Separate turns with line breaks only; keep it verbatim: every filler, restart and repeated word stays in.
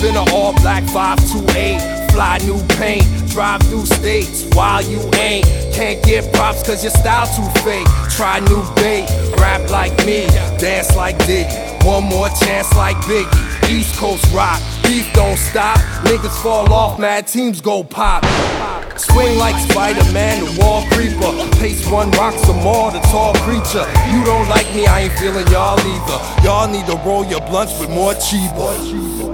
in an all black five two eight. Fly new paint, drive through states while you ain't. Can't get props cause your style too fake. Try new bait, rap like me, dance like Diggy. One more chance like Biggie. East Coast rock, beef don't stop. Niggas fall off, mad teams go pop. Swing like Spider-Man, the wall creeper. Pace one, rock some more, the tall creature. You don't like me, I ain't feeling y'all either. Y'all need to roll your blunts with more cheaper.